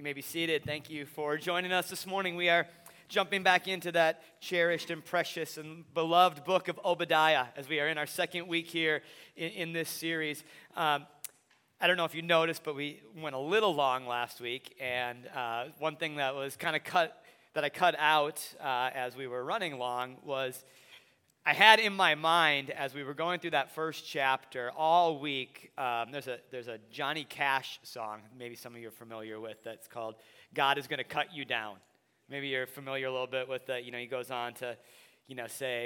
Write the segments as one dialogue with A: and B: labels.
A: You may be seated. Thank you for joining us this morning. We are jumping back into that cherished and precious and beloved book of Obadiah as we are in our second week here in this series. I don't know if you noticed, but we went a little long last week, and one thing that was kind of I cut out as we were running long was I had in my mind as we were going through that first chapter all week. There's a Johnny Cash song, maybe some of you are familiar with, that's called "God Is Gonna Cut You Down." Maybe you're familiar a little bit with the, he goes on to, say,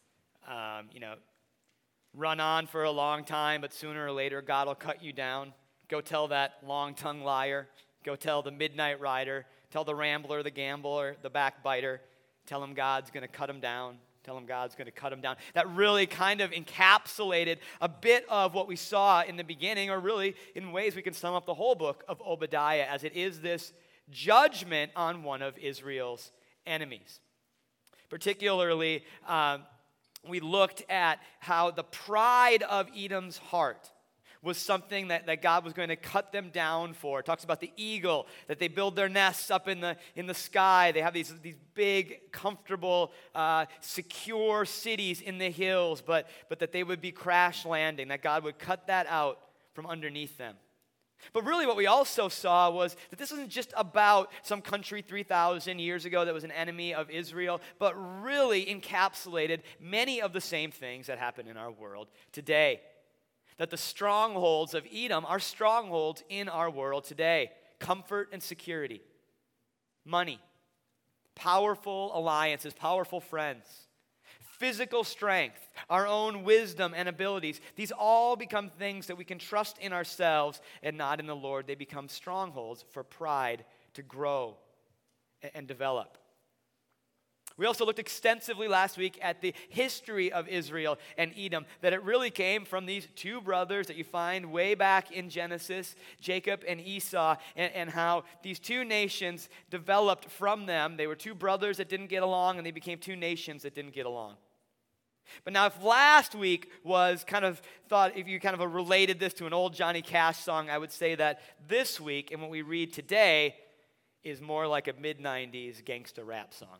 A: run on for a long time, but sooner or later God will cut you down. Go tell that long-tongued liar. Go tell the midnight rider. Tell the rambler, the gambler, the backbiter. Tell him God's gonna cut him down. Tell him God's going to cut him down. That really kind of encapsulated a bit of what we saw in the beginning, or really in ways we can sum up the whole book of Obadiah, as it is this judgment on one of Israel's enemies. Particularly, we looked at how the pride of Edom's heart was something that God was going to cut them down for. It talks about the eagle, that they build their nests up in the sky. They have these big, comfortable, secure cities in the hills, but that they would be crash landing, that God would cut that out from underneath them. But really what we also saw was that this isn't just about some country 3,000 years ago that was an enemy of Israel, but really encapsulated many of the same things that happen in our world today. That the strongholds of Edom are strongholds in our world today. Comfort and security, money, powerful alliances, powerful friends, physical strength, our own wisdom and abilities. These all become things that we can trust in ourselves and not in the Lord. They become strongholds for pride to grow and develop. We also looked extensively last week at the history of Israel and Edom, that it really came from these two brothers that you find way back in Genesis, Jacob and Esau, and how these two nations developed from them. They were two brothers that didn't get along, and they became two nations that didn't get along. But now if last week was if you related this to an old Johnny Cash song, I would say that this week, and what we read today, is more like a mid-90s gangsta rap song.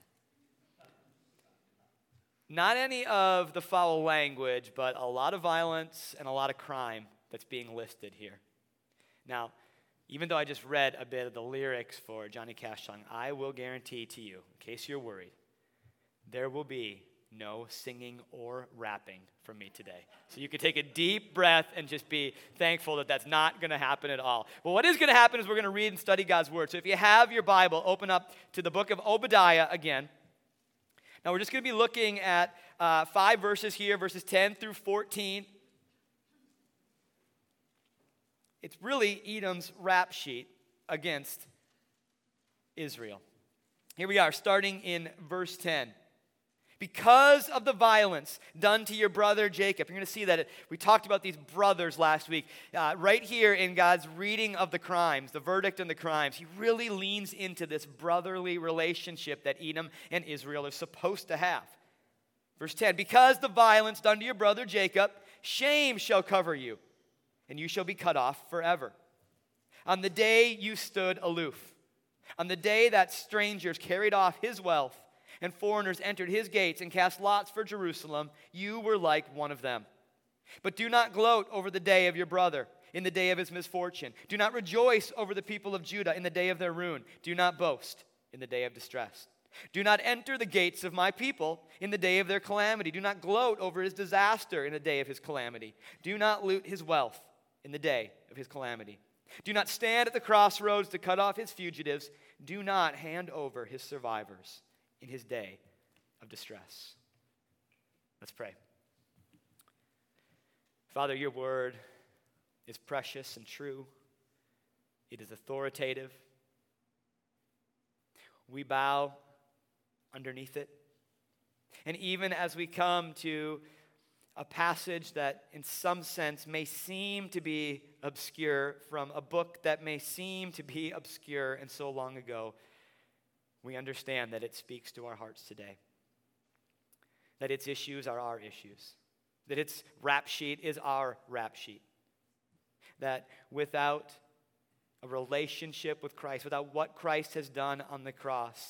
A: Not any of the foul language, but a lot of violence and a lot of crime that's being listed here. Now, even though I just read a bit of the lyrics for Johnny Cash song, I will guarantee to you, in case you're worried, there will be no singing or rapping from me today. So you can take a deep breath and just be thankful that that's not going to happen at all. Well, what is going to happen is we're going to read and study God's Word. So if you have your Bible, open up to the book of Obadiah again. Now, we're just going to be looking at 5 verses here, verses 10 through 14. It's really Edom's rap sheet against Israel. Here we are, starting in verse 10. Because of the violence done to your brother Jacob. You're going to see that we talked about these brothers last week. Right here in God's reading of the crimes, the verdict and the crimes, he really leans into this brotherly relationship that Edom and Israel are supposed to have. Verse 10, because the violence done to your brother Jacob, shame shall cover you, and you shall be cut off forever. On the day you stood aloof, on the day that strangers carried off his wealth, and foreigners entered his gates and cast lots for Jerusalem, you were like one of them. But do not gloat over the day of your brother, in the day of his misfortune. Do not rejoice over the people of Judah in the day of their ruin. Do not boast in the day of distress. Do not enter the gates of my people in the day of their calamity. Do not gloat over his disaster in the day of his calamity. Do not loot his wealth in the day of his calamity. Do not stand at the crossroads to cut off his fugitives. Do not hand over his survivors in his day of distress. Let's pray. Father, your word is precious and true. It is authoritative. We bow underneath it. And even as we come to a passage that in some sense may seem to be obscure, from a book that may seem to be obscure and so long ago, we understand that it speaks to our hearts today. That its issues are our issues. That its rap sheet is our rap sheet. That without a relationship with Christ, without what Christ has done on the cross,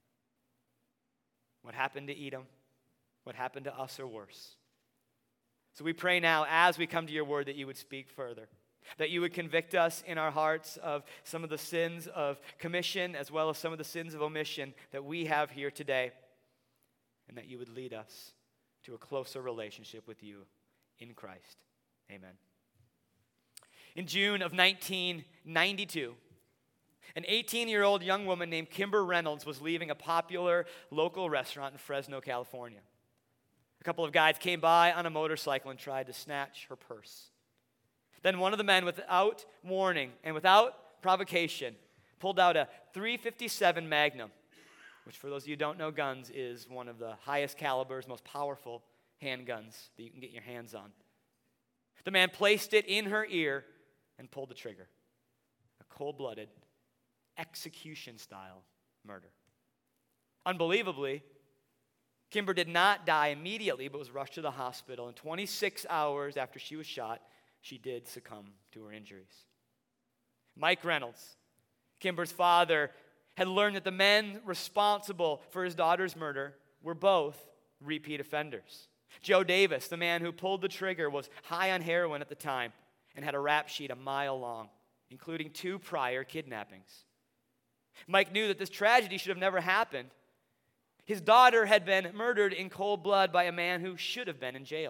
A: what happened to Edom, what happened to us, or worse. So we pray now, as we come to your word, that you would speak further, that you would convict us in our hearts of some of the sins of commission as well as some of the sins of omission that we have here today, and that you would lead us to a closer relationship with you in Christ. Amen. In June of 1992, an 18-year-old young woman named Kimber Reynolds was leaving a popular local restaurant in Fresno, California. A couple of guys came by on a motorcycle and tried to snatch her purse. Then one of the men, without warning and without provocation, pulled out a .357 Magnum, which for those of you who don't know guns is one of the highest calibers, most powerful handguns that you can get your hands on. The man placed it in her ear and pulled the trigger. A cold-blooded, execution-style murder. Unbelievably, Kimber did not die immediately, but was rushed to the hospital. And 26 hours after she was shot, she did succumb to her injuries. Mike Reynolds, Kimber's father, had learned that the men responsible for his daughter's murder were both repeat offenders. Joe Davis, the man who pulled the trigger, was high on heroin at the time and had a rap sheet a mile long, including 2 prior kidnappings. Mike knew that this tragedy should have never happened. His daughter had been murdered in cold blood by a man who should have been in jail.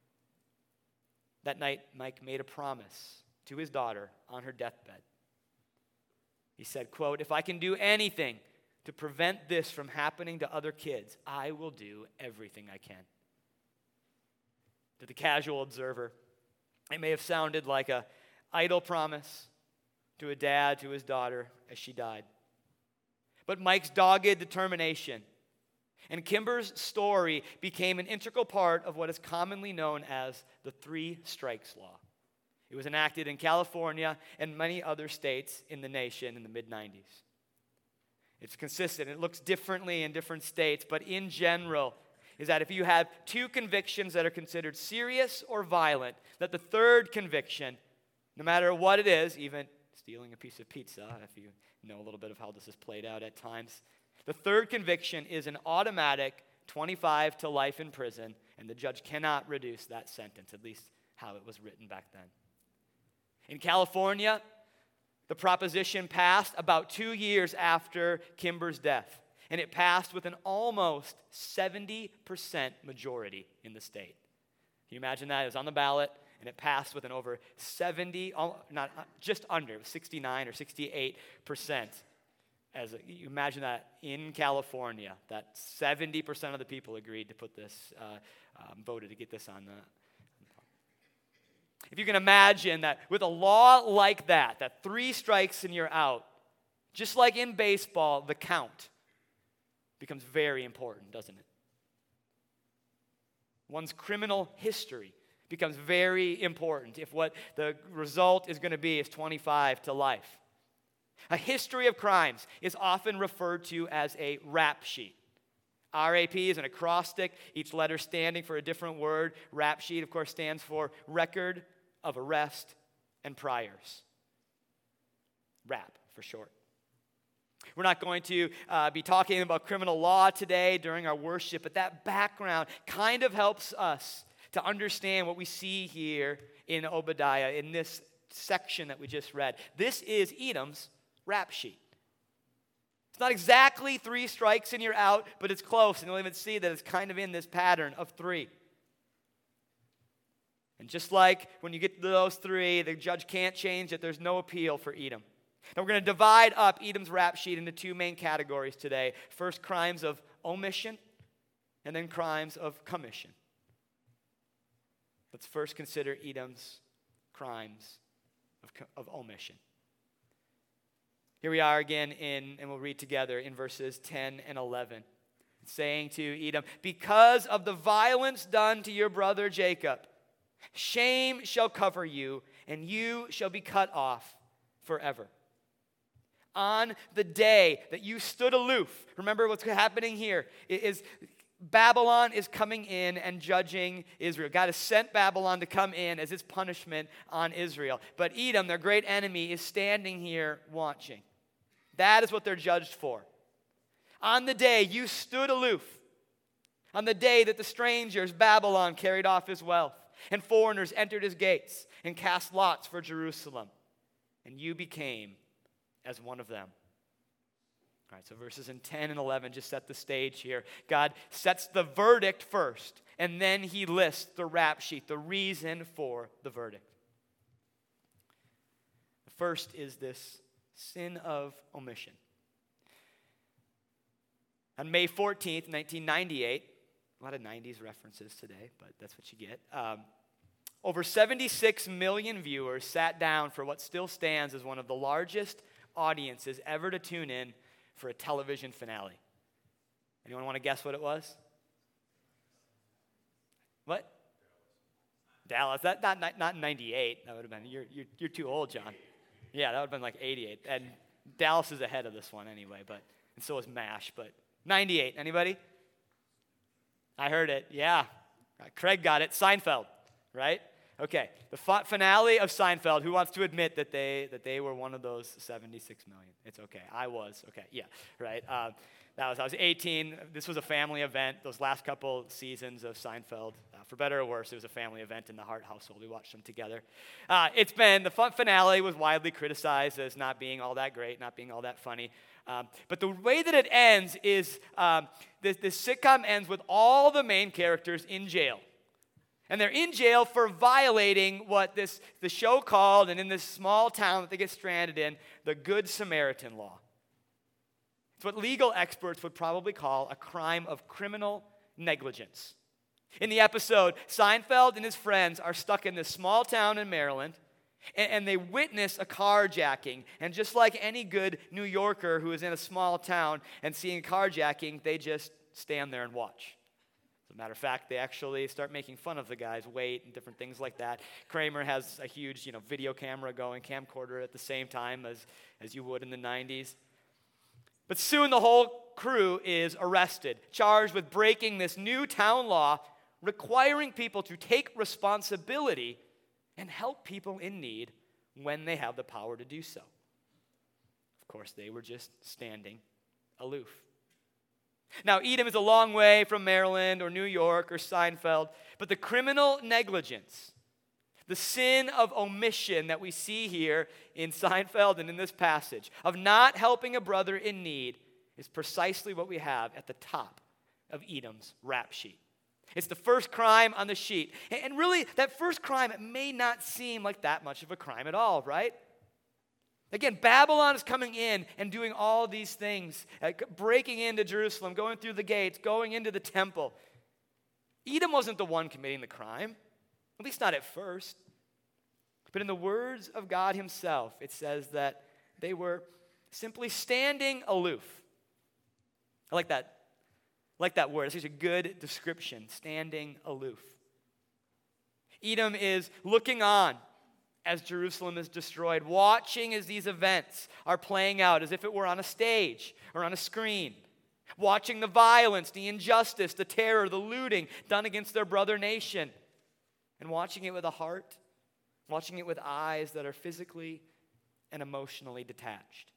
A: That night, Mike made a promise to his daughter on her deathbed. He said, quote, "If I can do anything to prevent this from happening to other kids, I will do everything I can." To the casual observer, it may have sounded like an idle promise to a dad to his daughter as she died. But Mike's dogged determination and Kimber's story became an integral part of what is commonly known as the 3 strikes law. It was enacted in California and many other states in the nation in the mid-90s. It's consistent. It looks differently in different states, but in general, is that if you have 2 convictions that are considered serious or violent, that the third conviction, no matter what it is, even stealing a piece of pizza, if you know a little bit of how this is played out at times, the third conviction is an automatic 25 to life in prison, and the judge cannot reduce that sentence, at least how it was written back then. In California, the proposition passed about 2 years after Kimber's death, and it passed with an almost 70% majority in the state. Can you imagine that? It was on the ballot, and it passed with an over 70, not just under, it was 69 or 68%. You imagine that in California, that 70% of the people agreed to put this, voted to get this on the. If you can imagine that with a law like that 3 strikes and you're out, just like in baseball, the count becomes very important, doesn't it? One's criminal history becomes very important if what the result is going to be is 25 to life. A history of crimes is often referred to as a rap sheet. RAP is an acrostic, each letter standing for a different word. Rap sheet, of course, stands for record of arrest and priors. RAP for short. We're not going to be talking about criminal law today during our worship, but that background kind of helps us to understand what we see here in Obadiah, in this section that we just read. This is Edom's rap sheet. It's not exactly 3 strikes and you're out, but it's close, and you'll even see that it's kind of in this pattern of 3. And just like when you get to those 3, the judge can't change it. There's no appeal for Edom. Now we're going to divide up Edom's rap sheet into 2 main categories today. First, crimes of omission, and then crimes of commission. Let's first consider Edom's crimes of omission. Here we are again and we'll read together in verses 10 and 11. Saying to Edom, "Because of the violence done to your brother Jacob, shame shall cover you, and you shall be cut off forever. On the day that you stood aloof," remember what's happening here, is Babylon is coming in and judging Israel. God has sent Babylon to come in as his punishment on Israel. But Edom, their great enemy, is standing here watching. That is what they're judged for. On the day you stood aloof, on the day that the strangers, Babylon, carried off his wealth, and foreigners entered his gates and cast lots for Jerusalem, and you became as one of them. All right, so verses in 10 and 11 just set the stage here. God sets the verdict first, and then he lists the rap sheet, the reason for the verdict. The first is this sin of omission. On May 14th, 1998, a lot of 90s references today, but that's what you get. Over 76 million viewers sat down for what still stands as one of the largest audiences ever to tune in for a television finale. Anyone want to guess what it was? What? Dallas. That not 98. That would have been. You're too old, John. Yeah, that would have been like 88. And Dallas is ahead of this one anyway. And so is MASH. But 98. Anybody? I heard it. Yeah. Craig got it. Seinfeld. Right? Okay. The finale of Seinfeld. Who wants to admit that they were one of those 76 million? It's okay. I was. Okay. Yeah. Right. I was 18. This was a family event. Those last couple seasons of Seinfeld, for better or worse, it was a family event in the Hart household. We watched them together. The finale was widely criticized as not being all that great, not being all that funny. But the way that it ends is this sitcom ends with all the main characters in jail. And they're in jail for violating what the show called, and in this small town that they get stranded in, the Good Samaritan law. It's what legal experts would probably call a crime of criminal negligence. In the episode, Seinfeld and his friends are stuck in this small town in Maryland, and they witness a carjacking. And just like any good New Yorker who is in a small town and seeing a carjacking, they just stand there and watch. As a matter of fact, they actually start making fun of the guy's weight and different things like that. Kramer has a huge, video camera going, camcorder at the same time as you would in the 90s. But soon the whole crew is arrested, charged with breaking this new town law requiring people to take responsibility and help people in need when they have the power to do so. Of course, they were just standing aloof. Now, Edom is a long way from Maryland or New York or Seinfeld, but the criminal negligence, the sin of omission that we see here in Seinfeld and in this passage, of not helping a brother in need, is precisely what we have at the top of Edom's rap sheet. It's the first crime on the sheet. And really, that first crime, it may not seem like that much of a crime at all, right? Again, Babylon is coming in and doing all these things, breaking into Jerusalem, going through the gates, going into the temple. Edom wasn't the one committing the crime, at least not at first. But in the words of God himself, it says that they were simply standing aloof. I like that word. It's such a good description, standing aloof. Edom is looking on as Jerusalem is destroyed, watching as these events are playing out as if it were on a stage or on a screen, watching the violence, the injustice, the terror, the looting done against their brother nation, and watching it with a heart, watching it with eyes that are physically and emotionally detached.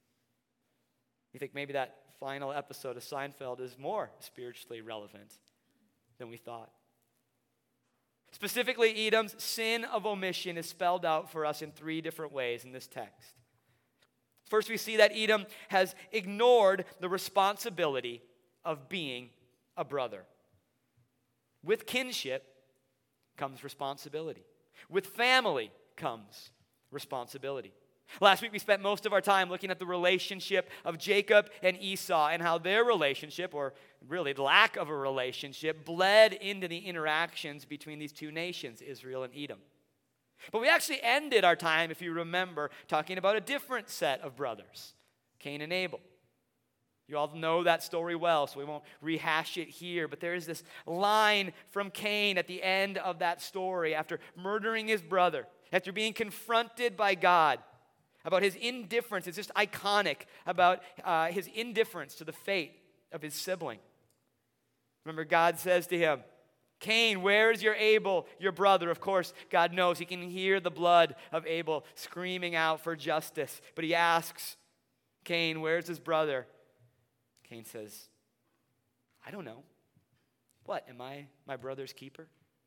A: You think maybe that final episode of Seinfeld is more spiritually relevant than we thought. Specifically, Edom's sin of omission is spelled out for us in 3 different ways in this text. First, we see that Edom has ignored the responsibility of being a brother. With kinship comes responsibility. With family comes responsibility. Last week, we spent most of our time looking at the relationship of Jacob and Esau and how their relationship, or really the lack of a relationship, bled into the interactions between these two nations, Israel and Edom. But we actually ended our time, if you remember, talking about a different set of brothers, Cain and Abel. You all know that story well, so we won't rehash it here. But there is this line from Cain at the end of that story after murdering his brother, after being confronted by God about his indifference. It's just iconic about his indifference to the fate of his sibling. Remember, God says to him, Cain, where is your Abel, your brother? Of course, God knows. He can hear the blood of Abel screaming out for justice. But he asks Cain, where's his brother? Cain says, I don't know. What, am I my brother's keeper?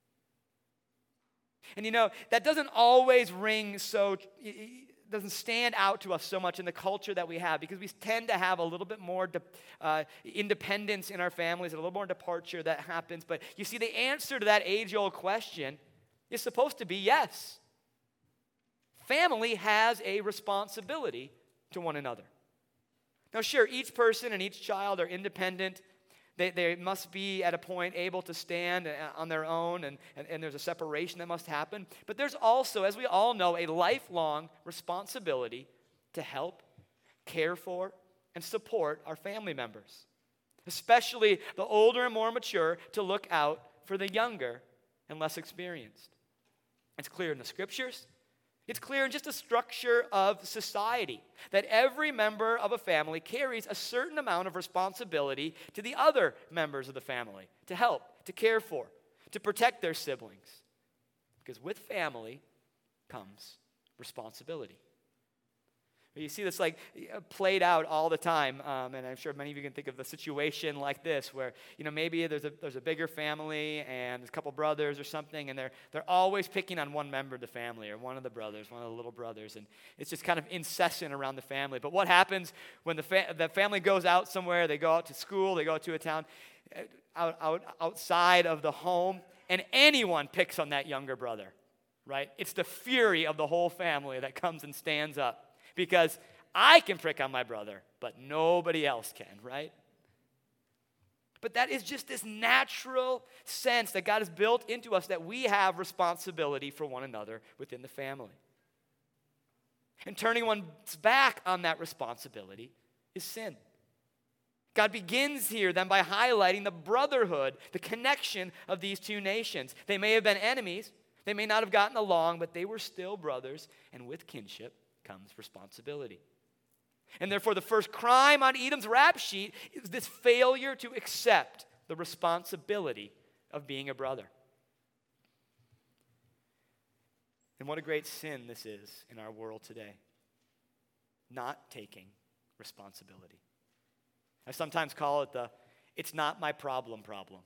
A: And that doesn't always ring so, it doesn't stand out to us so much in the culture that we have, because we tend to have a little bit more independence in our families, and a little more departure that happens. But you see, the answer to that age-old question is supposed to be yes. Family has a responsibility to one another. Now, sure, each person and each child are independent. They must be at a point able to stand on their own, and there's a separation that must happen. But there's also, as we all know, a lifelong responsibility to help, care for, and support our family members, especially the older and more mature, to look out for the younger and less experienced. It's clear in the scriptures. It's clear in just the structure of society that every member of a family carries a certain amount of responsibility to the other members of the family to help, to care for, to protect their siblings. Because with family comes responsibility. You see this played out all the time, and I'm sure many of you can think of a situation like this where maybe there's a bigger family and there's a couple brothers or something, and they're always picking on one member of the family or one of the brothers, one of the little brothers, and it's just kind of incessant around the family. But what happens when the family goes out somewhere? They go out to school, they go out to a town outside of the home, and anyone picks on that younger brother, right? It's the fury of the whole family that comes and stands up. Because I can pick on my brother, but nobody else can, right? But that is just this natural sense that God has built into us, that we have responsibility for one another within the family. And turning one's back on that responsibility is sin. God begins here then by highlighting the brotherhood, the connection of these two nations. They may have been enemies, they may not have gotten along, but they were still brothers, and with kinship comes responsibility. And therefore, the first crime on Edom's rap sheet is this failure to accept the responsibility of being a brother. And what a great sin this is in our world today, not taking responsibility. I sometimes call it it's not my problem.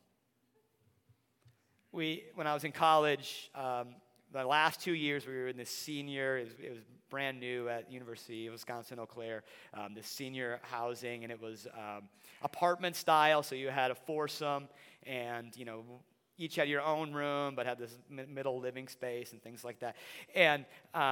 A: When I was in college, the last 2 years we were in this senior, it was brand new at University of Wisconsin-Eau Claire, this senior housing, and it was apartment style, so you had a foursome, and each had your own room, but had this middle living space and things like that. And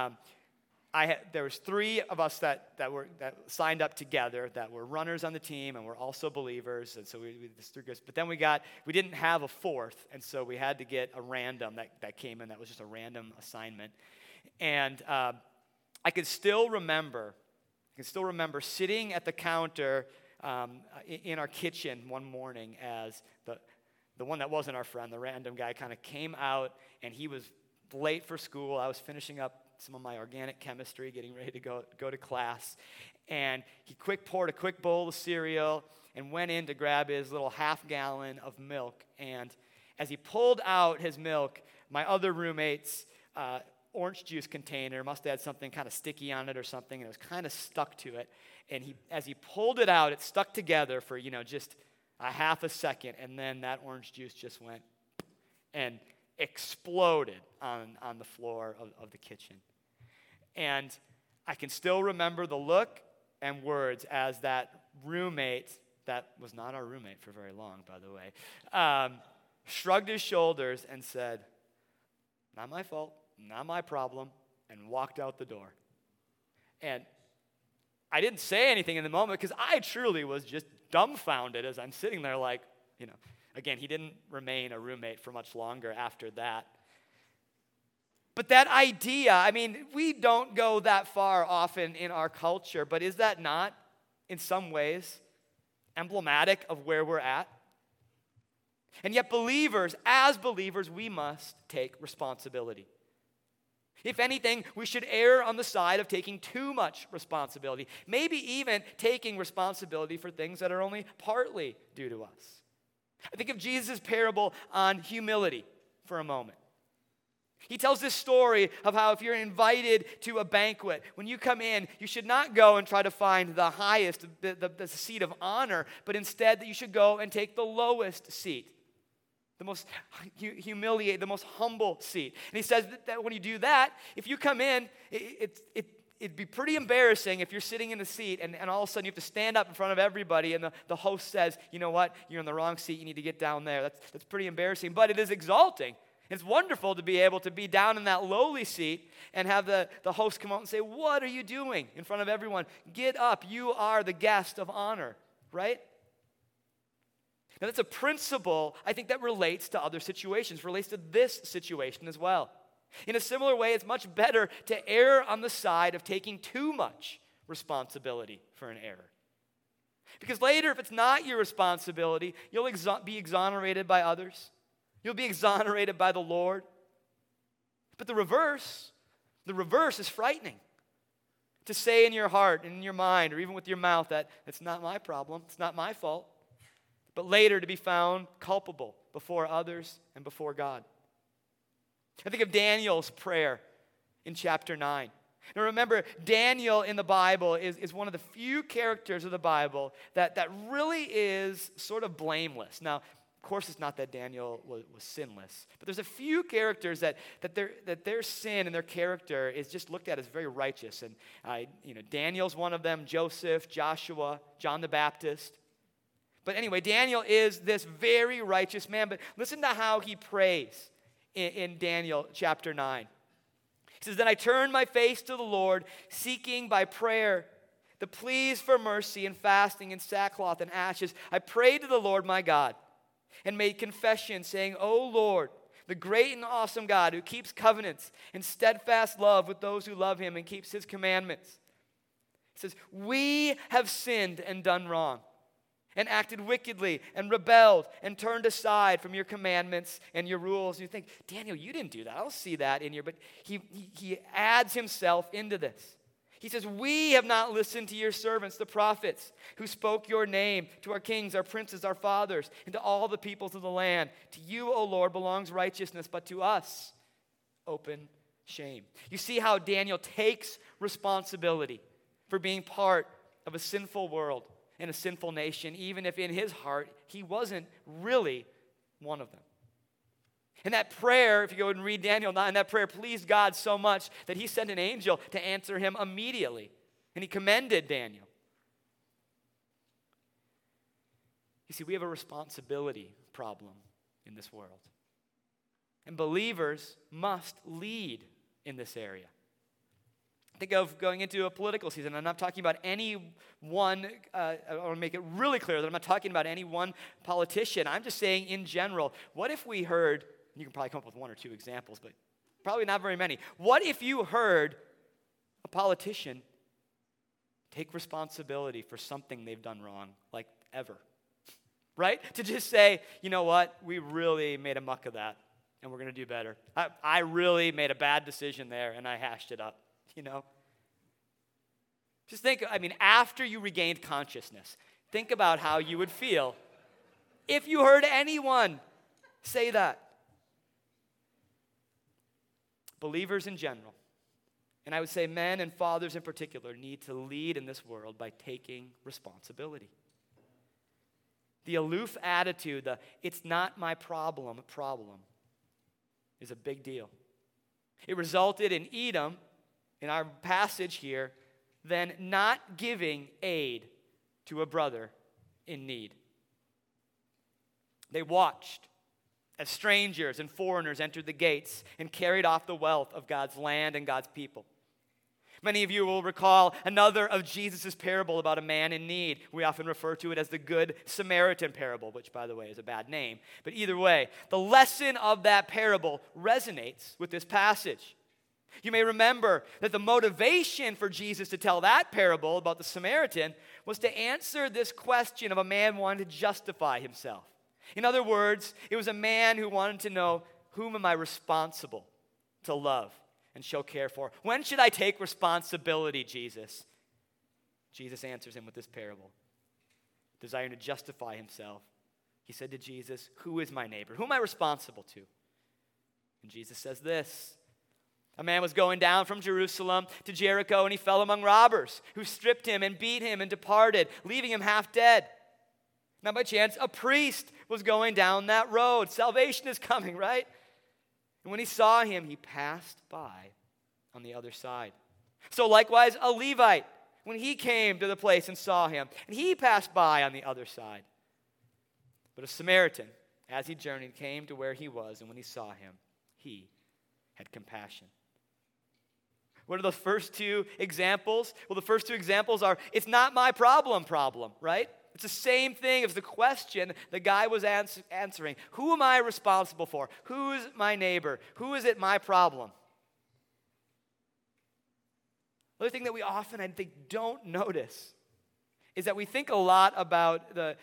A: there was 3 of us that signed up together, that were runners on the team, and were also believers. And so we this 3 groups. But then we didn't have a 4th, and so we had to get a random that came in. That was just a random assignment. And I can still remember sitting at the counter in our kitchen one morning as the one that wasn't our friend, the random guy, kind of came out, and he was late for school. I was finishing up some of my organic chemistry, getting ready to go to class. And he poured a quick bowl of cereal and went in to grab his little half-gallon of milk. And as he pulled out his milk, my other roommate's orange juice container must have had something kind of sticky on it or something, and it was kind of stuck to it. And as he pulled it out, it stuck together for, just a half a second, and then that orange juice just went and exploded on the floor of the kitchen. And I can still remember the look and words as that roommate, that was not our roommate for very long, by the way, shrugged his shoulders and said, "Not my fault, not my problem," and walked out the door. And I didn't say anything in the moment because I truly was just dumbfounded as I'm sitting there again, he didn't remain a roommate for much longer after that. But that idea, we don't go that far often in our culture, but is that not, in some ways, emblematic of where we're at? And yet as believers, we must take responsibility. If anything, we should err on the side of taking too much responsibility, maybe even taking responsibility for things that are only partly due to us. I think of Jesus' parable on humility for a moment. He tells this story of how if you're invited to a banquet, when you come in, you should not go and try to find the highest, the seat of honor, but instead that you should go and take the lowest seat, the most humiliated, the most humble seat. And he says that when you do that, if you come in, it'd be pretty embarrassing if you're sitting in the seat and all of a sudden you have to stand up in front of everybody and the host says, you know what, you're in the wrong seat, you need to get down there. That's pretty embarrassing, but it is exalting. It's wonderful to be able to be down in that lowly seat and have the host come out and say, what are you doing in front of everyone? Get up. You are the guest of honor, right? Now that's a principle, I think, that relates to other situations, relates to this situation as well. In a similar way, it's much better to err on the side of taking too much responsibility for an error. Because later, if it's not your responsibility, you'll be exonerated by others. You'll be exonerated by the Lord. But the reverse is frightening. To say in your heart and in your mind or even with your mouth that it's not my problem, it's not my fault. But later to be found culpable before others and before God. I think of Daniel's prayer in chapter 9. Now remember, Daniel in the Bible is one of the few characters of the Bible that really is sort of blameless. Now, of course, it's not that Daniel was sinless, but there's a few characters that their sin and their character is just looked at as very righteous. And Daniel's one of them, Joseph, Joshua, John the Baptist. But anyway, Daniel is this very righteous man. But listen to how he prays in Daniel chapter 9. He says, "Then I turned my face to the Lord, seeking by prayer the pleas for mercy and fasting and sackcloth and ashes. I prayed to the Lord my God and made confession, saying, O Lord, the great and awesome God who keeps covenants and steadfast love with those who love him and keeps his commandments." He says, "We have sinned and done wrong and acted wickedly and rebelled and turned aside from your commandments and your rules." And you think, Daniel, you didn't do that. I don't see that in here. But he adds himself into this. He says, "We have not listened to your servants, the prophets, who spoke your name to our kings, our princes, our fathers, and to all the peoples of the land. To you, O Lord, belongs righteousness, but to us, open shame." You see how Daniel takes responsibility for being part of a sinful world and a sinful nation, even if in his heart he wasn't really one of them. And that prayer, if you go and read Daniel 9, that prayer pleased God so much that he sent an angel to answer him immediately. And he commended Daniel. You see, we have a responsibility problem in this world. And believers must lead in this area. Think of going into a political season. I'm not talking about any one, I want to make it really clear that I'm not talking about any one politician. I'm just saying in general, what if we heard, you can probably come up with one or two examples, but probably not very many. What if you heard a politician take responsibility for something they've done wrong, like ever? Right? To just say, you know what, we really made a muck of that, and we're going to do better. I really made a bad decision there, and I hashed it up. Just think, after you regained consciousness, think about how you would feel if you heard anyone say that. Believers in general, and I would say men and fathers in particular, need to lead in this world by taking responsibility. The aloof attitude, it's not my problem is a big deal. It resulted in Edom, in our passage here, then not giving aid to a brother in need. They watched as strangers and foreigners entered the gates and carried off the wealth of God's land and God's people. Many of you will recall another of Jesus' parable about a man in need. We often refer to it as the Good Samaritan parable, which, by the way, is a bad name. But either way, the lesson of that parable resonates with this passage. You may remember that the motivation for Jesus to tell that parable about the Samaritan was to answer this question of a man wanting to justify himself. In other words, it was a man who wanted to know, whom am I responsible to love and show care for? When should I take responsibility, Jesus? Jesus answers him with this parable, desiring to justify himself He said to Jesus, "Who is my neighbor? Who am I responsible to?" And Jesus says this: "A man was going down from Jerusalem to Jericho, and he fell among robbers, who stripped him and beat him and departed, leaving him half dead. Now by chance, a priest was going down that road." Salvation is coming, right? "And when he saw him, he passed by on the other side. So likewise, a Levite, when he came to the place and saw him, and he passed by on the other side. But a Samaritan, as he journeyed, came to where he was, and when he saw him, he had compassion." What are the first two examples? Well, the first two examples are, it's not my problem, right? It's the same thing as the question the guy was answering. Who am I responsible for? Who's my neighbor? Who is it my problem? The other thing that we often, I think, don't notice is that we think a lot about the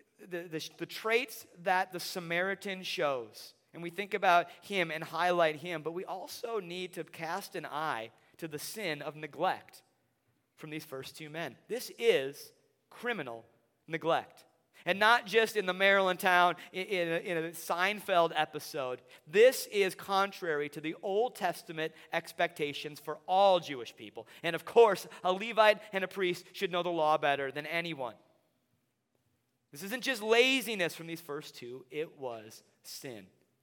A: traits that the Samaritan shows. And we think about him and highlight him, but we also need to cast an eye to the sin of neglect from these first two men. This is criminal neglect. And not just in the Maryland town, in a Seinfeld episode. This is contrary to the Old Testament expectations for all Jewish people. And of course, a Levite and a priest should know the law better than anyone. This isn't just laziness from these first two, it was sin.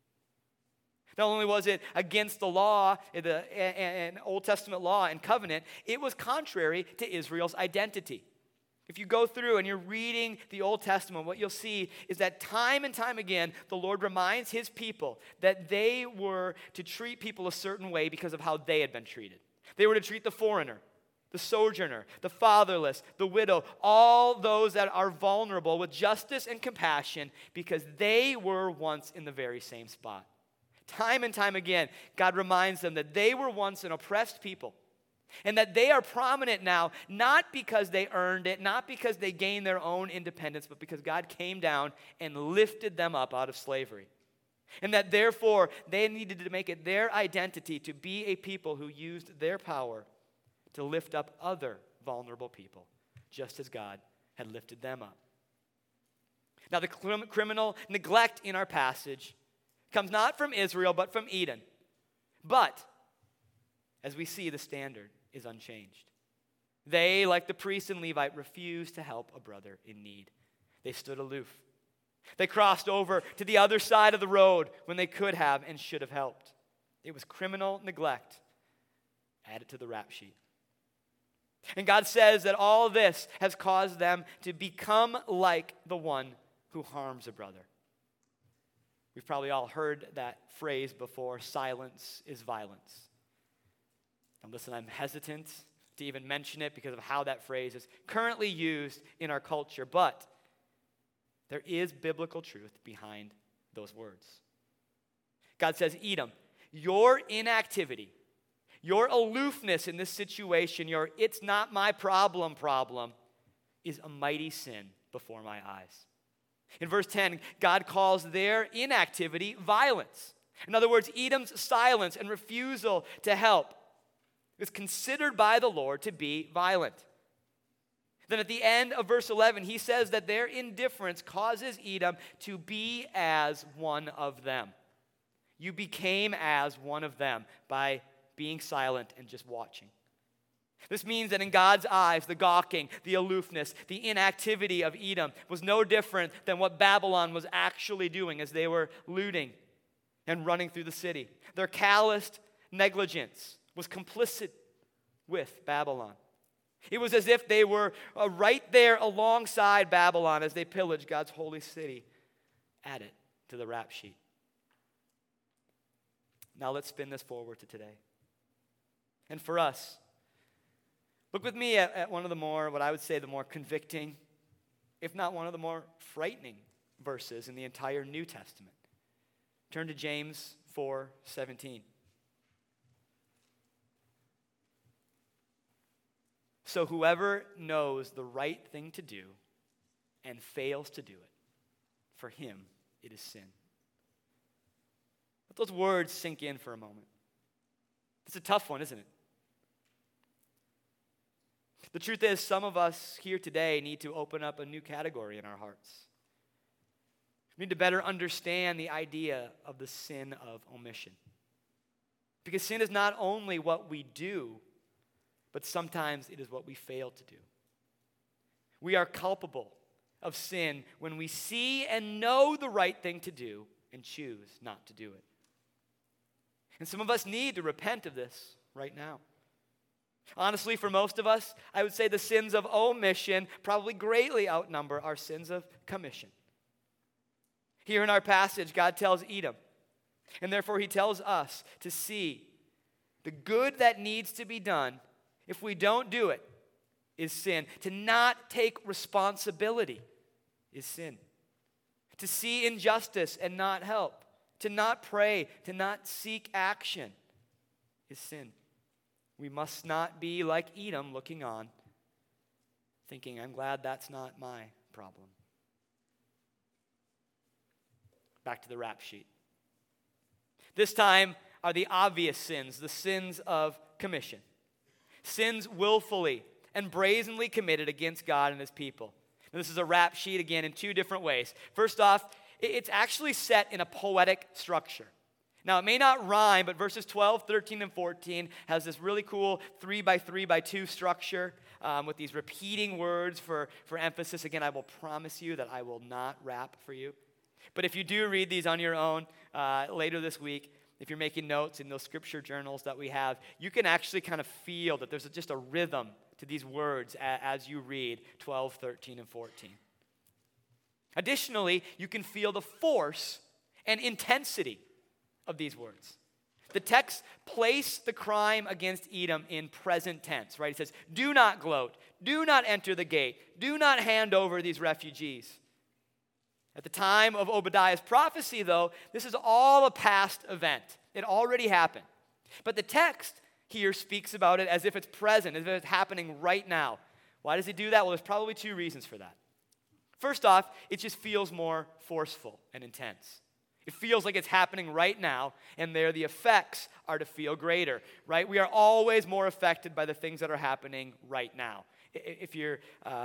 A: Not only was it against the law, and Old Testament law and covenant, it was contrary to Israel's identity. If you go through and you're reading the Old Testament, what you'll see is that time and time again, the Lord reminds his people that they were to treat people a certain way because of how they had been treated. They were to treat the foreigner, the sojourner, the fatherless, the widow, all those that are vulnerable with justice and compassion because they were once in the very same spot. Time and time again, God reminds them that they were once an oppressed people and that they are prominent now, not because they earned it, not because they gained their own independence, but because God came down and lifted them up out of slavery. And that therefore, they needed to make it their identity to be a people who used their power to lift up other vulnerable people, just as God had lifted them up. Now, the criminal neglect in our passage comes not from Israel, but from Edom. But, as we see, the standard is unchanged. They, like the priest and Levite, refused to help a brother in need. They stood aloof. They crossed over to the other side of the road when they could have and should have helped. It was criminal neglect added to the rap sheet. And God says that all this has caused them to become like the one who harms a brother. We've probably all heard that phrase before, silence is violence. And listen, I'm hesitant to even mention it because of how that phrase is currently used in our culture, but there is biblical truth behind those words. God says, Edom, your inactivity, your aloofness in this situation, your "it's not my problem" is a mighty sin before my eyes. In verse 10, God calls their inactivity violence. In other words, Edom's silence and refusal to help is considered by the Lord to be violent. Then at the end of verse 11, he says that their indifference causes Edom to be as one of them. You became as one of them by being silent and just watching. This means that in God's eyes, the gawking, the aloofness, the inactivity of Edom was no different than what Babylon was actually doing as they were looting and running through the city. Their calloused negligence was complicit with Babylon. It was as if they were right there alongside Babylon as they pillaged God's holy city. Add it to the rap sheet. Now let's spin this forward to today. And for us, look with me at one of the more, what I would say, the more convicting, if not one of the more frightening verses in the entire New Testament. Turn to James 4:17. So whoever knows the right thing to do and fails to do it, for him it is sin. Let those words sink in for a moment. It's a tough one, isn't it? The truth is, some of us here today need to open up a new category in our hearts. We need to better understand the idea of the sin of omission. Because sin is not only what we do, but sometimes it is what we fail to do. We are culpable of sin when we see and know the right thing to do and choose not to do it. And some of us need to repent of this right now. Honestly, for most of us, I would say the sins of omission probably greatly outnumber our sins of commission. Here in our passage, God tells Edom, and therefore he tells us to see the good that needs to be done. If we don't do it, is sin. To not take responsibility is sin. To see injustice and not help, to not pray, to not seek action is sin. We must not be like Edom looking on, thinking, I'm glad that's not my problem. Back to the rap sheet. This time are the obvious sins, the sins of commission. Sins willfully and brazenly committed against God and his people. Now, this is a rap sheet again in two different ways. First off, it's actually set in a poetic structure. Now, it may not rhyme, but verses 12, 13, and 14 has this really cool 3x3x2 structure with these repeating words for emphasis. Again, I will promise you that I will not rap for you. But if you do read these on your own later this week, if you're making notes in those scripture journals that we have, you can actually kind of feel that there's just a rhythm to these words as you read 12, 13, and 14. Additionally, you can feel the force and intensity of these words. The text place the crime against Edom in present tense, right? It says, do not gloat, do not enter the gate, do not hand over these refugees. At the time of Obadiah's prophecy, though, this is all a past event. It already happened. But the text here speaks about it as if it's present, as if it's happening right now. Why does he do that? Well, there's probably two reasons for that. First off, it just feels more forceful and intense. It feels like it's happening right now, and there the effects are to feel greater, right? We are always more affected by the things that are happening right now. If you're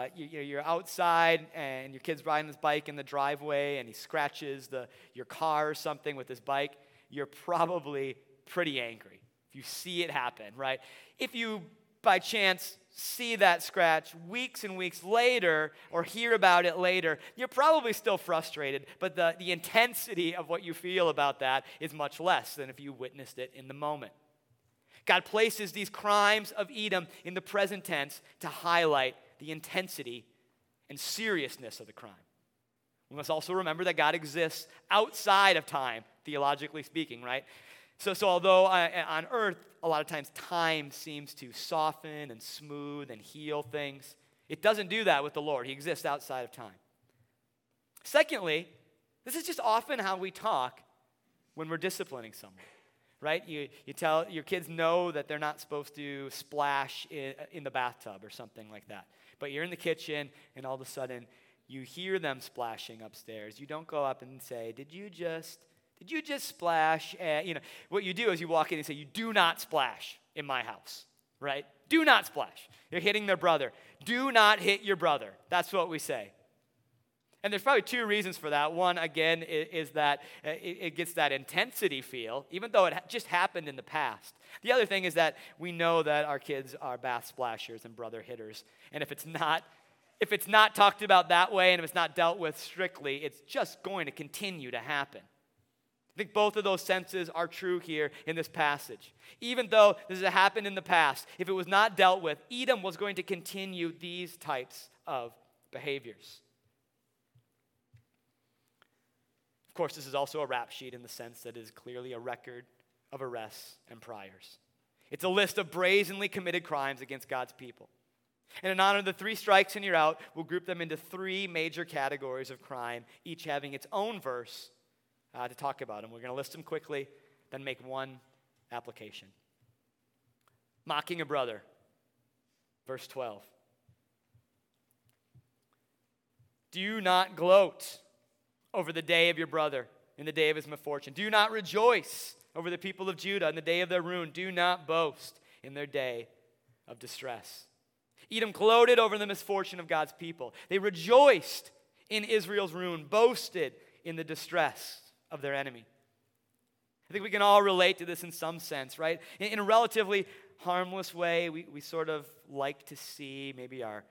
A: outside and your kid's riding his bike in the driveway and he scratches your car or something with his bike, you're probably pretty angry if you see it happen, right? If you, by chance, see that scratch weeks and weeks later or hear about it later, you're probably still frustrated, but the intensity of what you feel about that is much less than if you witnessed it in the moment. God places these crimes of Edom in the present tense to highlight the intensity and seriousness of the crime. We must also remember that God exists outside of time, theologically speaking, right? So although on earth, a lot of times time seems to soften and smooth and heal things, it doesn't do that with the Lord. He exists outside of time. Secondly, this is just often how we talk when we're disciplining someone. Right? You tell your kids know that they're not supposed to splash in the bathtub or something like that. But you're in the kitchen and all of a sudden you hear them splashing upstairs. You don't go up and say, did you just splash? What you do is you walk in and say, you do not splash in my house, right? Do not splash. You're hitting their brother. Do not hit your brother. That's what we say. And there's probably two reasons for that. One, again, is that it gets that intensity feel, even though it just happened in the past. The other thing is that we know that our kids are bath splashers and brother hitters. And if it's not talked about that way and if it's not dealt with strictly, it's just going to continue to happen. I think both of those senses are true here in this passage. Even though this has happened in the past, if it was not dealt with, Edom was going to continue these types of behaviors. Of course, this is also a rap sheet in the sense that it is clearly a record of arrests and priors. It's a list of brazenly committed crimes against God's people. And in honor of the 3 strikes and you're out, we'll group them into 3 major categories of crime, each having its own verse to talk about them. We're going to list them quickly, then make one application. Mocking a brother, verse 12. Do not gloat over the day of your brother in the day of his misfortune. Do not rejoice over the people of Judah in the day of their ruin. Do not boast in their day of distress. Edom gloated over the misfortune of God's people. They rejoiced in Israel's ruin, boasted in the distress of their enemy. I think we can all relate to this in some sense, right? In a relatively harmless way, we sort of like to see maybe our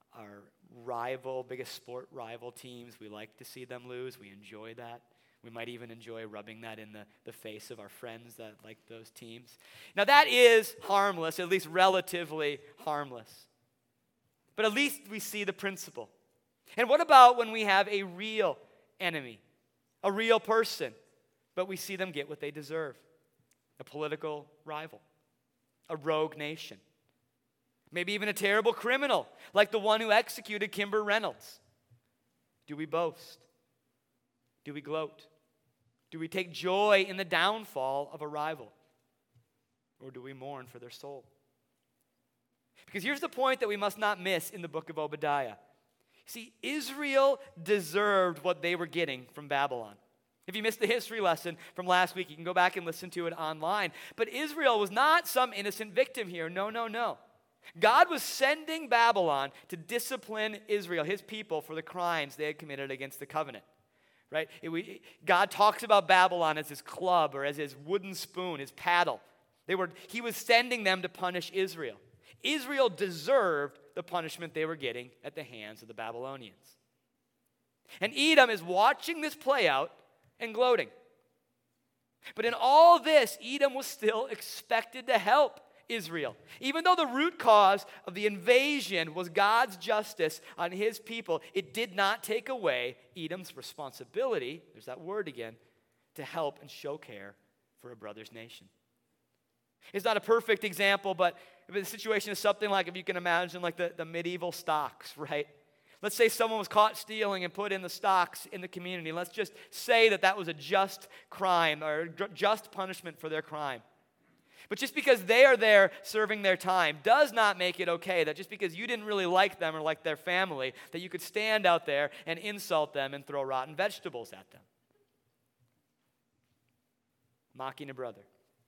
A: rival, biggest sport rival teams, we like to see them lose. We enjoy that. We might even enjoy rubbing that in the face of our friends that like those teams. Now that is harmless, at least relatively harmless. But at least we see the principle. And what about when we have a real enemy, a real person, but we see them get what they deserve? A political rival, a rogue nation, maybe even a terrible criminal like the one who executed Kimber Reynolds. Do we boast? Do we gloat? Do we take joy in the downfall of a rival? Or do we mourn for their soul? Because here's the point that we must not miss in the book of Obadiah. See, Israel deserved what they were getting from Babylon. If you missed the history lesson from last week, you can go back and listen to it online. But Israel was not some innocent victim here. No, no, no. God was sending Babylon to discipline Israel, his people, for the crimes they had committed against the covenant. Right? God talks about Babylon as his club or as his wooden spoon, his paddle. He was sending them to punish Israel. Israel deserved the punishment they were getting at the hands of the Babylonians. And Edom is watching this play out and gloating. But in all this, Edom was still expected to help Israel. Even though the root cause of the invasion was God's justice on his people, it did not take away Edom's responsibility, there's that word again, to help and show care for a brother's nation. It's not a perfect example, but the situation is something like, if you can imagine, like the medieval stocks, right? Let's say someone was caught stealing and put in the stocks in the community. Let's just say that was a just crime or just punishment for their crime. But just because they are there serving their time does not make it okay that just because you didn't really like them or like their family, that you could stand out there and insult them and throw rotten vegetables at them. Mocking a brother.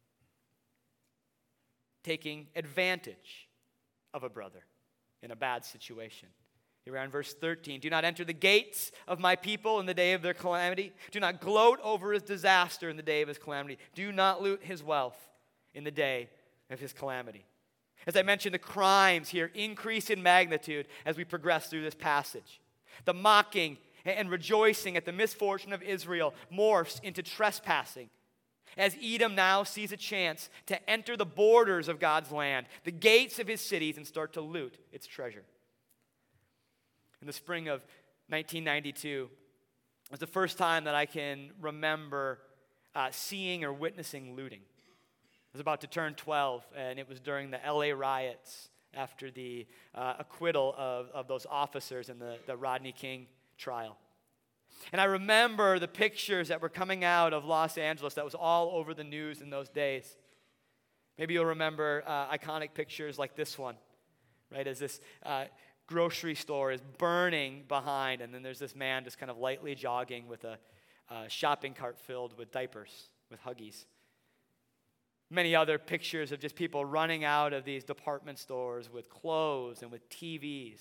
A: Taking advantage of a brother in a bad situation. Here we are in verse 13. Do not enter the gates of my people in the day of their calamity. Do not gloat over his disaster in the day of his calamity. Do not loot his wealth in the day of his calamity. As I mentioned, the crimes here increase in magnitude as we progress through this passage. The mocking and rejoicing at the misfortune of Israel morphs into trespassing as Edom now sees a chance to enter the borders of God's land, the gates of his cities, and start to loot its treasure. In the spring of 1992 was the first time that I can remember seeing or witnessing looting. I was about to turn 12, and it was during the LA riots after the acquittal of those officers in the Rodney King trial. And I remember the pictures that were coming out of Los Angeles that was all over the news in those days. Maybe you'll remember iconic pictures like this one, right? As this grocery store is burning behind, and then there's this man just kind of lightly jogging with a shopping cart filled with diapers, with Huggies. Many other pictures of just people running out of these department stores with clothes and with TVs.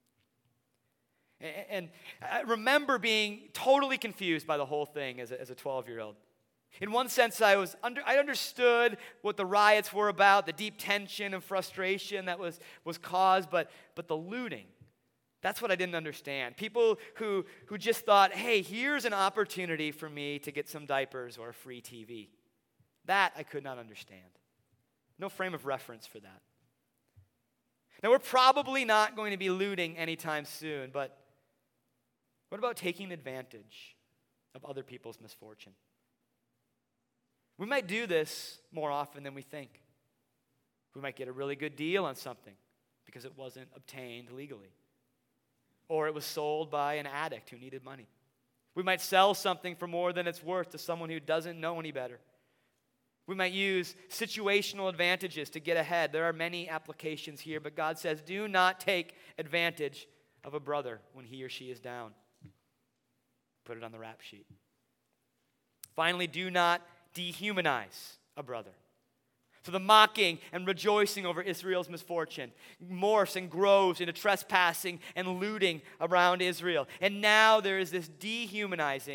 A: And I remember being totally confused by the whole thing as a 12-year-old. In one sense, I understood what the riots were about, the deep tension and frustration that was caused, but the looting, that's what I didn't understand. People who just thought, hey, here's an opportunity for me to get some diapers or a free TV. That I could not understand. No frame of reference for that. Now, we're probably not going to be looting anytime soon, but what about taking advantage of other people's misfortune? We might do this more often than we think. We might get a really good deal on something because it wasn't obtained legally. Or it was sold by an addict who needed money. We might sell something for more than it's worth to someone who doesn't know any better. We might use situational advantages to get ahead. There are many applications here, but God says, do not take advantage of a brother when he or she is down. Put it on the rap sheet. Finally, do not dehumanize a brother. So the mocking and rejoicing over Israel's misfortune morphs and grows into trespassing and looting around Israel. And now there is this dehumanizing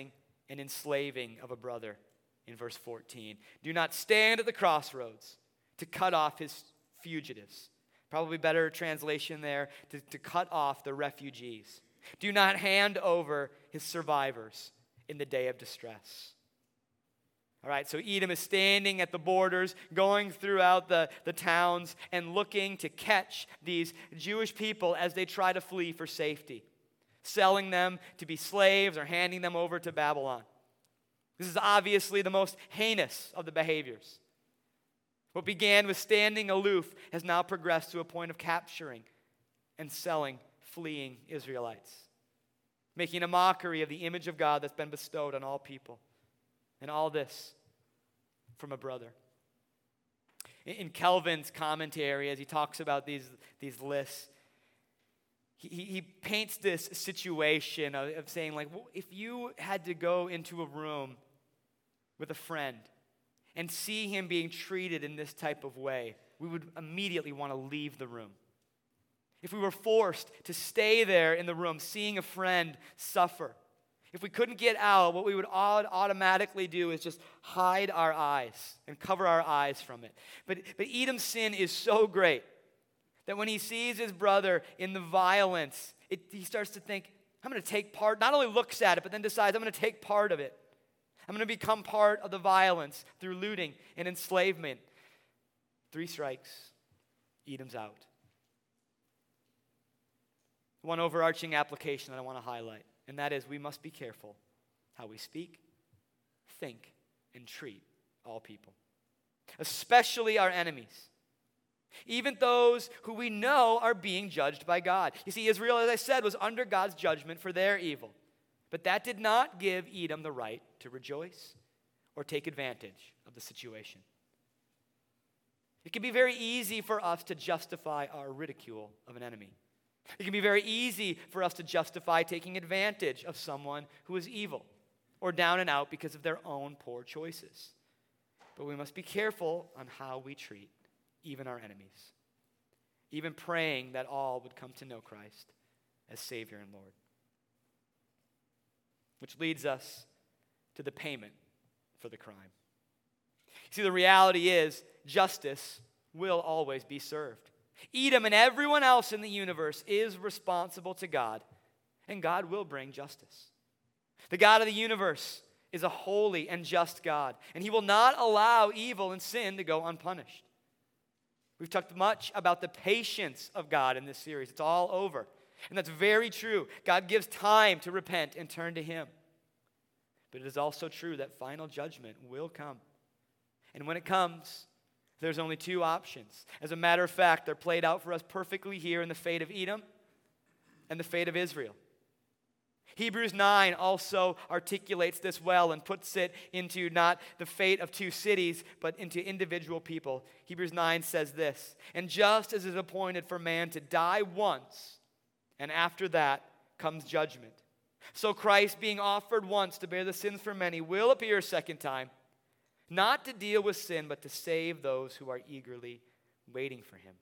A: and enslaving of a brother in verse 14. Do not stand at the crossroads to cut off his fugitives. Probably better translation there, to cut off the refugees. Do not hand over his survivors in the day of distress. All right, so Edom is standing at the borders, going throughout the towns and looking to catch these Jewish people as they try to flee for safety, selling them to be slaves or handing them over to Babylon. This is obviously the most heinous of the behaviors. What began with standing aloof has now progressed to a point of capturing and selling fleeing Israelites, making a mockery of the image of God that's been bestowed on all people. And all this from a brother. In Calvin's commentary, as he talks about these lists, he paints this situation of saying, like, well, if you had to go into a room with a friend and see him being treated in this type of way, we would immediately want to leave the room. If we were forced to stay there in the room, seeing a friend suffer, if we couldn't get out, what we would automatically do is just hide our eyes and cover our eyes from it. But Edom's sin is so great that when he sees his brother in the violence, he starts to think, I'm going to take part, not only looks at it, but then decides, I'm going to take part of it. I'm going to become part of the violence through looting and enslavement. 3 strikes, Edom's out. One overarching application that I want to highlight, and that is we must be careful how we speak, think, and treat all people, especially our enemies, even those who we know are being judged by God. You see, Israel, as I said, was under God's judgment for their evil, but that did not give Edom the right to rejoice or take advantage of the situation. It can be very easy for us to justify our ridicule of an enemy. It can be very easy for us to justify taking advantage of someone who is evil or down and out because of their own poor choices. But we must be careful on how we treat even our enemies, even praying that all would come to know Christ as Savior and Lord. Which leads us to the payment for the crime. See, the reality is justice will always be served. Edom and everyone else in the universe is responsible to God, and God will bring justice. The God of the universe is a holy and just God, and he will not allow evil and sin to go unpunished. We've talked much about the patience of God in this series. It's all over, and that's very true. God gives time to repent and turn to him. But it is also true that final judgment will come. And when it comes, there's only 2 options. As a matter of fact, they're played out for us perfectly here in the fate of Edom and the fate of Israel. Hebrews 9 also articulates this well and puts it into not the fate of 2 cities, but into individual people. Hebrews 9 says this, and just as it is appointed for man to die once, and after that comes judgment, so Christ, being offered once to bear the sins for many, will appear a second time, not to deal with sin, but to save those who are eagerly waiting for him.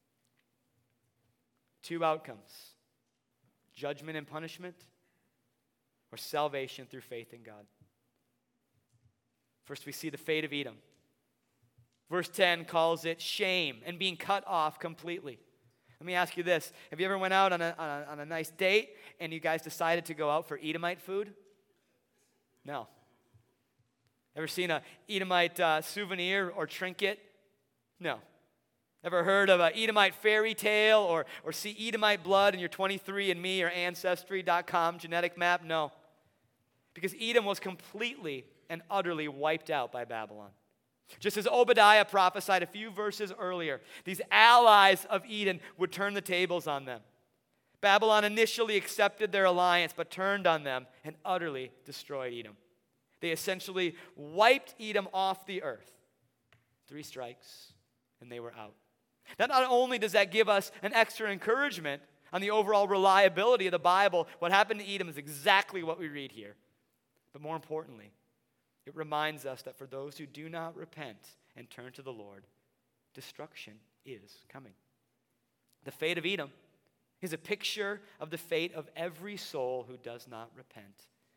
A: 2 outcomes, judgment and punishment, or salvation through faith in God. First, we see the fate of Edom. Verse 10 calls it shame and being cut off completely. Let me ask you this. Have you ever went out on a nice date and you guys decided to go out for Edomite food? No. Ever seen a Edomite souvenir or trinket? No. Ever heard of an Edomite fairy tale or see Edomite blood in your 23andMe or Ancestry.com genetic map? No. Because Edom was completely and utterly wiped out by Babylon. Just as Obadiah prophesied a few verses earlier, these allies of Edom would turn the tables on them. Babylon initially accepted their alliance, but turned on them and utterly destroyed Edom. They essentially wiped Edom off the earth. 3 strikes, and they were out. Now, not only does that give us an extra encouragement on the overall reliability of the Bible, what happened to Edom is exactly what we read here. But more importantly, it reminds us that for those who do not repent and turn to the Lord, destruction is coming. The fate of Edom is a picture of the fate of every soul who does not repent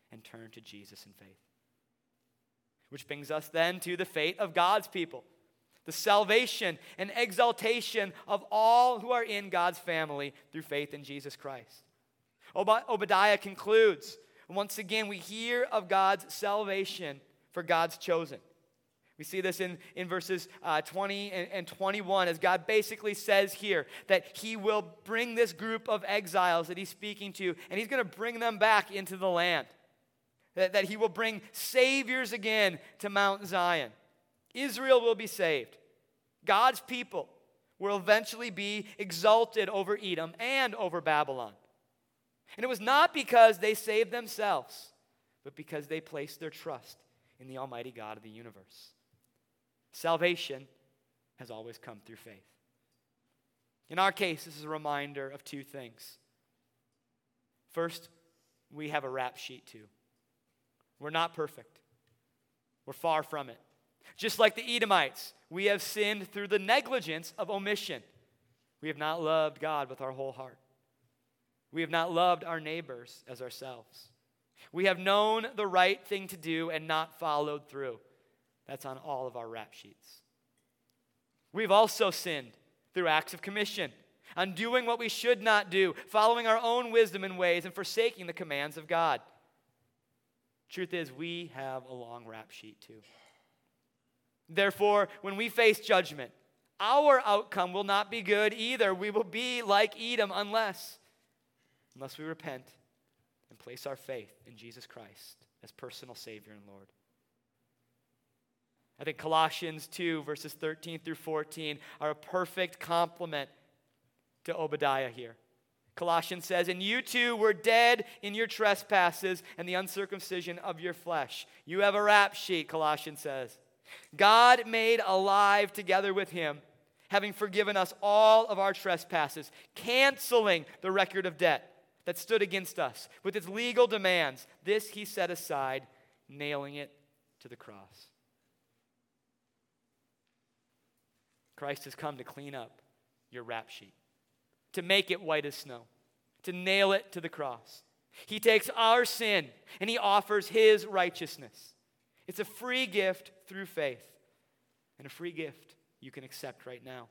A: and turn to Jesus in faith. Which brings us then to the fate of God's people, the salvation and exaltation of all who are in God's family through faith in Jesus Christ. Obadiah concludes, once again, we hear of God's salvation for God's chosen. We see this in verses 20 and 21, as God basically says here that he will bring this group of exiles that he's speaking to, and he's going to bring them back into the land. That he will bring saviors again to Mount Zion. Israel will be saved. God's people will eventually be exalted over Edom and over Babylon. And it was not because they saved themselves, but because they placed their trust in the Almighty God of the universe. Salvation has always come through faith. In our case, this is a reminder of two things. First, we have a rap sheet too. We're not perfect. We're far from it. Just like the Edomites, we have sinned through the negligence of omission. We have not loved God with our whole heart. We have not loved our neighbors as ourselves. We have known the right thing to do and not followed through. That's on all of our rap sheets. We've also sinned through acts of commission, on doing what we should not do, following our own wisdom and ways, and forsaking the commands of God. Truth is, we have a long rap sheet too. Therefore, when we face judgment, our outcome will not be good either. We will be like Edom unless we repent and place our faith in Jesus Christ as personal Savior and Lord. I think Colossians 2, verses 13 through 14 are a perfect complement to Obadiah here. Colossians says, and you too were dead in your trespasses and the uncircumcision of your flesh. You have a rap sheet, Colossians says. God made alive together with him, having forgiven us all of our trespasses, canceling the record of debt that stood against us with its legal demands. This he set aside, nailing it to the cross. Christ has come to clean up your rap sheet, to make it white as snow, to nail it to the cross. He takes our sin and he offers his righteousness. It's a free gift through faith, and a free gift you can accept right now.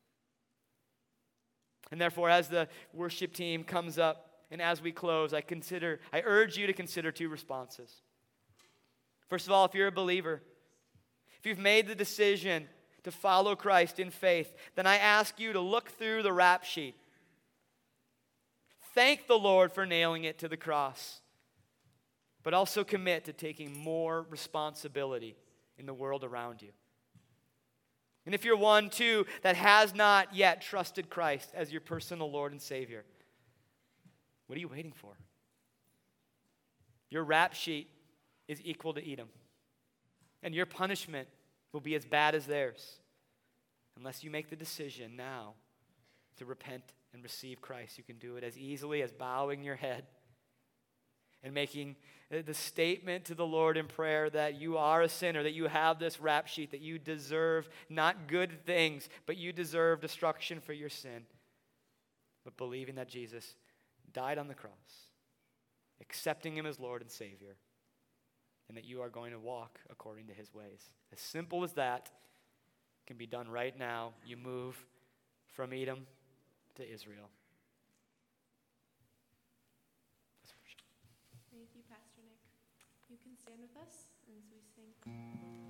A: And therefore, as the worship team comes up and as we close, I urge you to consider two responses. First of all, if you're a believer, if you've made the decision to follow Christ in faith, then I ask you to look through the rap sheet. Thank the Lord for nailing it to the cross, but also commit to taking more responsibility in the world around you. And if you're one, too, that has not yet trusted Christ as your personal Lord and Savior, what are you waiting for? Your rap sheet is equal to Edom, and your punishment will be as bad as theirs unless you make the decision now to repent and receive Christ. You can do it as easily as bowing your head and making the statement to the Lord in prayer that you are a sinner, that you have this rap sheet, that you deserve not good things, but you deserve destruction for your sin. But believing that Jesus died on the cross, accepting him as Lord and Savior, and that you are going to walk according to his ways. As simple as that can be done right now. You move from Edom to Israel.
B: Thank you, Pastor Nick. You can stand with us as we sing.